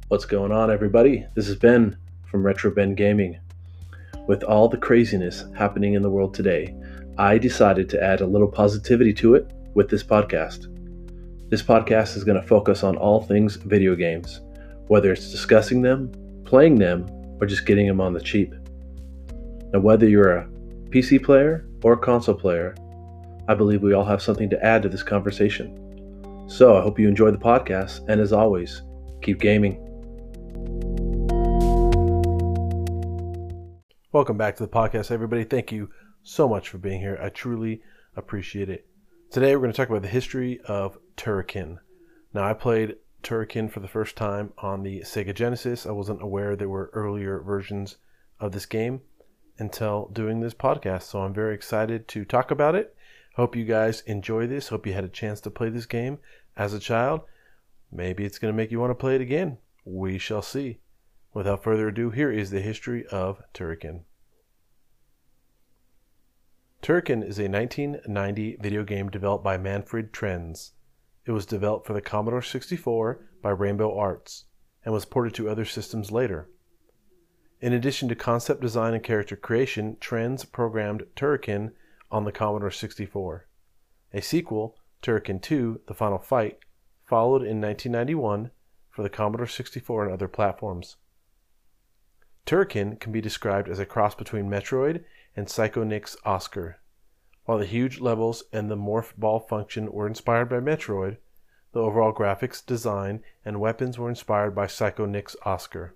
What's going on, everybody? This is Ben from Retro Ben Gaming. With all the craziness happening in the world today, I decided to add a little positivity to it with this podcast. This podcast is going to focus on all things video games, whether it's discussing them, playing them, or just getting them on the cheap. Now, whether you're a PC player or a console player, I believe we all have something to add to this conversation. So I hope you enjoy the podcast, and as always, keep gaming. Welcome back to the podcast, everybody. Thank you so much for being here. I truly appreciate it. Today we're going to talk about the history of Turrican. Now, I played Turrican for the first time on the Sega Genesis. I wasn't aware there were earlier versions of this game until doing this podcast, so I'm very excited to talk about it. Hope you guys enjoy this. Hope you had a chance to play this game as a child. Maybe it's going to make you want to play it again. We shall see. Without further ado, here is the history of Turrican. Turrican is a 1990 video game developed by Manfred Trenz. It was developed for the Commodore 64 by Rainbow Arts and was ported to other systems later. In addition to concept design and character creation, Trenz programmed Turrican on the Commodore 64. A sequel, Turrican 2: The Final Fight, followed in 1991 for the Commodore 64 and other platforms. Turrican can be described as a cross between Metroid and Psychonix Oscar. While the huge levels and the morph ball function were inspired by Metroid, the overall graphics, design, and weapons were inspired by Psychonix Oscar.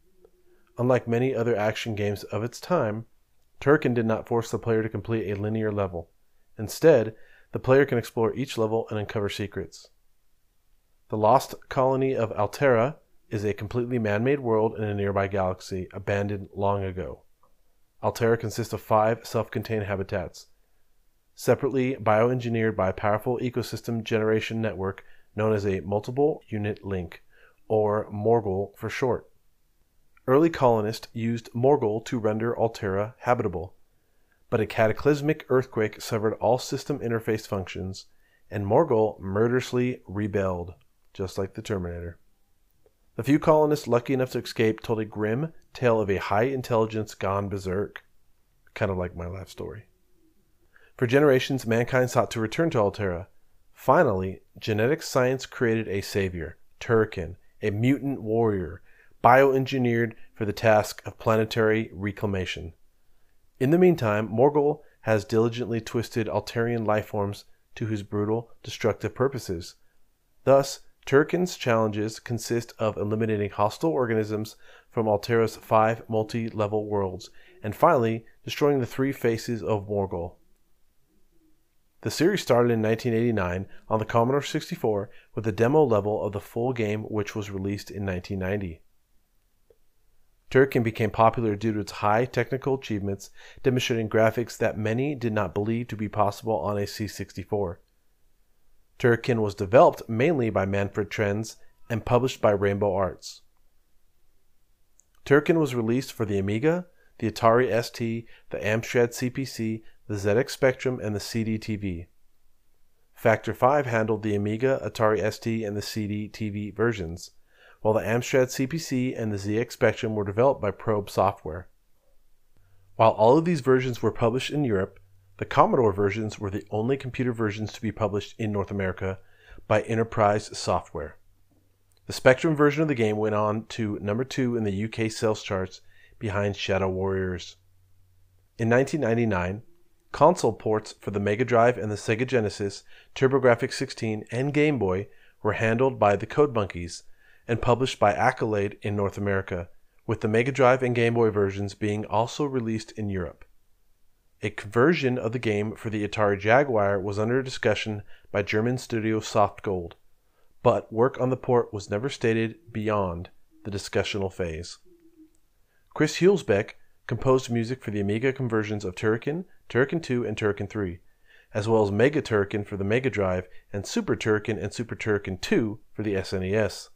Unlike many other action games of its time, Turrican did not force the player to complete a linear level. Instead, the player can explore each level and uncover secrets. The lost colony of Alterra is a completely man-made world in a nearby galaxy, abandoned long ago. Alterra consists of 5 self-contained habitats, separately bioengineered by a powerful ecosystem generation network known as a Multiple Unit Link, or Morgul for short. Early colonists used Morgul to render Alterra habitable, but a cataclysmic earthquake severed all system interface functions, and Morgul murderously rebelled, just like the Terminator. The few colonists lucky enough to escape told a grim tale of a high intelligence gone berserk, kind of like my life story. For generations, mankind sought to return to Alterra. Finally, genetic science created a savior, Turrican, a mutant warrior, bioengineered for the task of planetary reclamation. In the meantime, Morgul has diligently twisted Alterian lifeforms to his brutal, destructive purposes. Thus, Turrican's challenges consist of eliminating hostile organisms from Alterra's 5 multi-level worlds, and finally, destroying the 3 faces of Morgul. The series started in 1989 on the Commodore 64 with a demo level of the full game, which was released in 1990. Turrican became popular due to its high technical achievements, demonstrating graphics that many did not believe to be possible on a C64. Turrican was developed mainly by Manfred Trenz and published by Rainbow Arts. Turrican was released for the Amiga, the Atari ST, the Amstrad CPC, the ZX Spectrum, and the CD-TV. Factor 5 handled the Amiga, Atari ST, and the CD-TV versions, while the Amstrad CPC and the ZX Spectrum were developed by Probe Software. While all of these versions were published in Europe, the Commodore versions were the only computer versions to be published in North America by Enterprise Software. The Spectrum version of the game went on to number 2 in the UK sales charts behind Shadow Warriors. In 1999, console ports for the Mega Drive and the Sega Genesis, TurboGrafx-16, and Game Boy were handled by the Code Monkeys and published by Accolade in North America, with the Mega Drive and Game Boy versions being also released in Europe. A conversion of the game for the Atari Jaguar was under discussion by German studio Softgold, but work on the port was never stated beyond the discussional phase. Chris Hulsbeck composed music for the Amiga conversions of Turrican, Turrican 2, and Turrican 3, as well as Mega Turrican for the Mega Drive and Super Turrican and Super Turrican 2 for the SNES.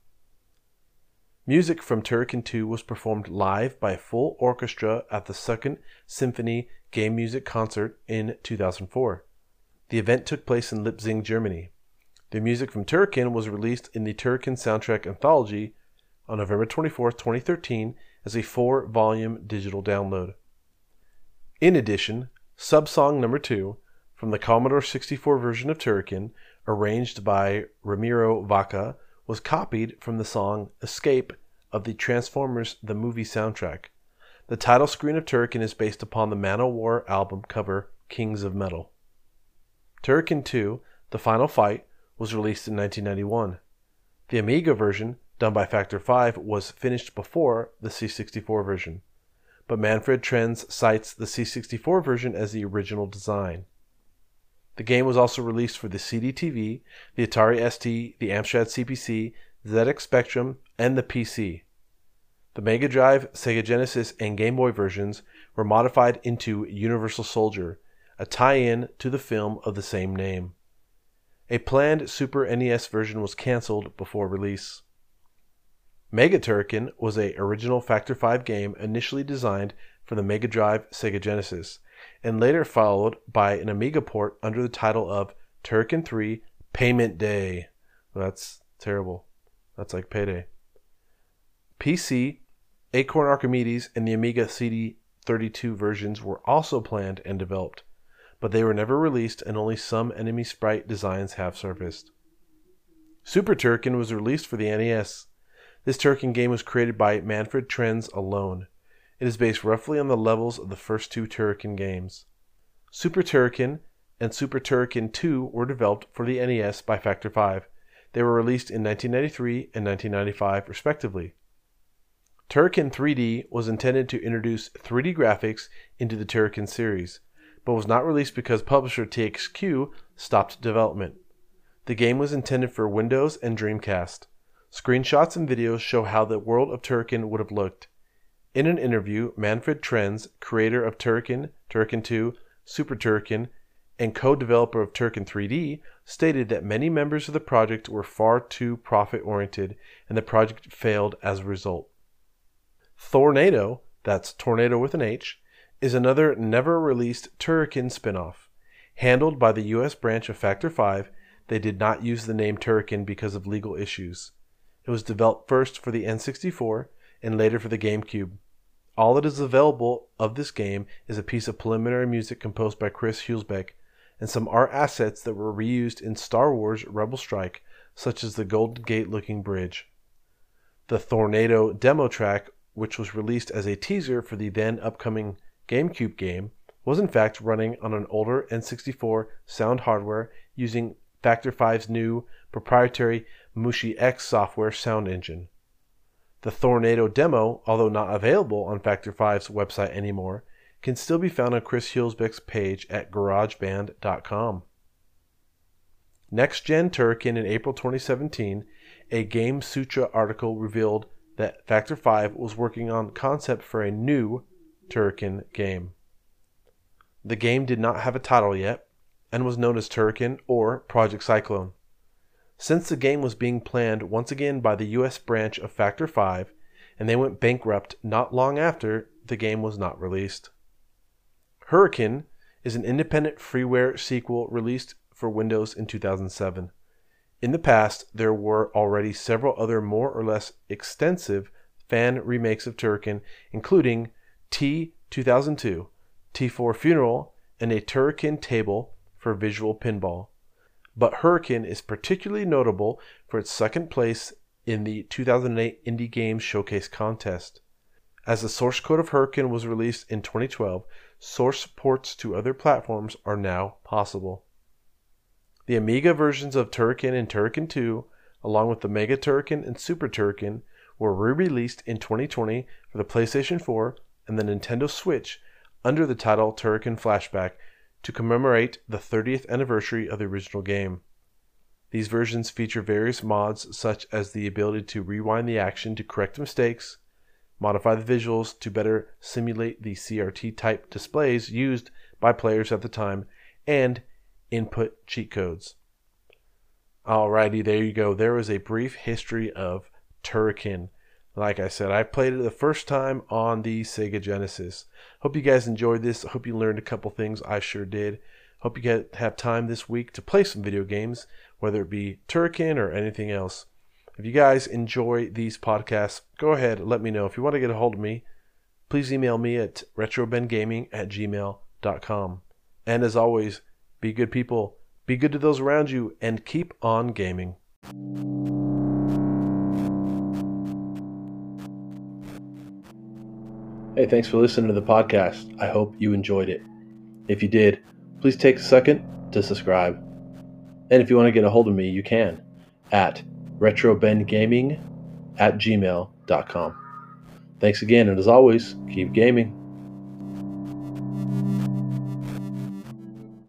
Music from Turrican 2 was performed live by a full orchestra at the Second Symphony Game Music Concert in 2004. The event took place in Leipzig, Germany. The music from Turrican was released in the Turrican Soundtrack Anthology on November 24, 2013 as a 4-volume digital download. In addition, Subsong No. 2 from the Commodore 64 version of Turrican, arranged by Ramiro Vaca, was copied from the song Escape of the Transformers the Movie soundtrack. The title screen of Turrican is based upon the Manowar album cover Kings of Metal. Turrican 2, The Final Fight, was released in 1991. The Amiga version, done by Factor 5, was finished before the C64 version, but Manfred Trenz cites the C64 version as the original design. The game was also released for the CD-TV, the Atari ST, the Amstrad CPC, ZX Spectrum, and the PC. The Mega Drive, Sega Genesis, and Game Boy versions were modified into Universal Soldier, a tie-in to the film of the same name. A planned Super NES version was cancelled before release. Mega Turrican was an original Factor 5 game initially designed for the Mega Drive Sega Genesis, and later followed by an Amiga port under the title of Turrican 3 Payment Day. Well, that's terrible. That's like payday. PC, Acorn Archimedes, and the Amiga CD32 versions were also planned and developed, but they were never released and only some enemy sprite designs have surfaced. Super Turrican was released for the NES. This Turrican game was created by Manfred Trenz alone. It is based roughly on the levels of the first 2 Turrican games. Super Turrican and Super Turrican 2 were developed for the NES by Factor 5. They were released in 1993 and 1995, respectively. Turrican 3D was intended to introduce 3D graphics into the Turrican series, but was not released because publisher THQ stopped development. The game was intended for Windows and Dreamcast. Screenshots and videos show how the world of Turrican would have looked. In an interview, Manfred Trenz, creator of Turrican, Turrican 2, Super Turrican, and co-developer of Turrican 3D, stated that many members of the project were far too profit-oriented and the project failed as a result. Thornado, that's Tornado with an H, is another never-released Turrican spin-off. Handled by the U.S. branch of Factor 5, they did not use the name Turrican because of legal issues. It was developed first for the N64 and later for the GameCube. All that is available of this game is a piece of preliminary music composed by Chris Hulsbeck and some art assets that were reused in Star Wars Rebel Strike, such as the Golden Gate-looking bridge. The Thornado demo track, which was released as a teaser for the then upcoming GameCube game, was in fact running on an older N64 sound hardware using Factor 5's new proprietary Mushi X software sound engine. The Thornado demo, although not available on Factor 5's website anymore, can still be found on Chris Hulsbeck's page at garageband.com. Next Gen Turrican in April 2017, a Game Sutra article revealed that Factor 5 was working on concept for a new Turrican game. The game did not have a title yet, and was known as Turrican or Project Cyclone. Since the game was being planned once again by the US branch of Factor 5, and they went bankrupt not long after, the game was not released. Hurricane is an independent freeware sequel released for Windows in 2007. In the past, there were already several other more or less extensive fan remakes of Turrican, including T-2002, T4 Funeral, and a Turrican table for visual pinball. But Hurricane is particularly notable for its second place in the 2008 Indie Games Showcase contest. As the source code of Hurricane was released in 2012, source ports to other platforms are now possible. The Amiga versions of Turrican and Turrican 2, along with the Mega Turrican and Super Turrican, were re-released in 2020 for the PlayStation 4 and the Nintendo Switch under the title Turrican Flashback to commemorate the 30th anniversary of the original game. These versions feature various mods such as the ability to rewind the action to correct mistakes, modify the visuals to better simulate the CRT-type displays used by players at the time, and input cheat codes. Alrighty, there you go. There was a brief history of Turrican. Like I said, I played it the first time on the Sega Genesis. Hope you guys enjoyed this. Hope you learned a couple things. I sure did. Hope you have time this week to play some video games, whether it be Turrican or anything else. If you guys enjoy these podcasts, go ahead and let me know. If you want to get a hold of me, please email me at retrobengaming@gmail.com. And as always, be good people, be good to those around you, and keep on gaming. Hey, thanks for listening to the podcast. I hope you enjoyed it. If you did, please take a second to subscribe. And if you want to get a hold of me, you can at retrobengaming@gmail.com. Thanks again, and as always, keep gaming.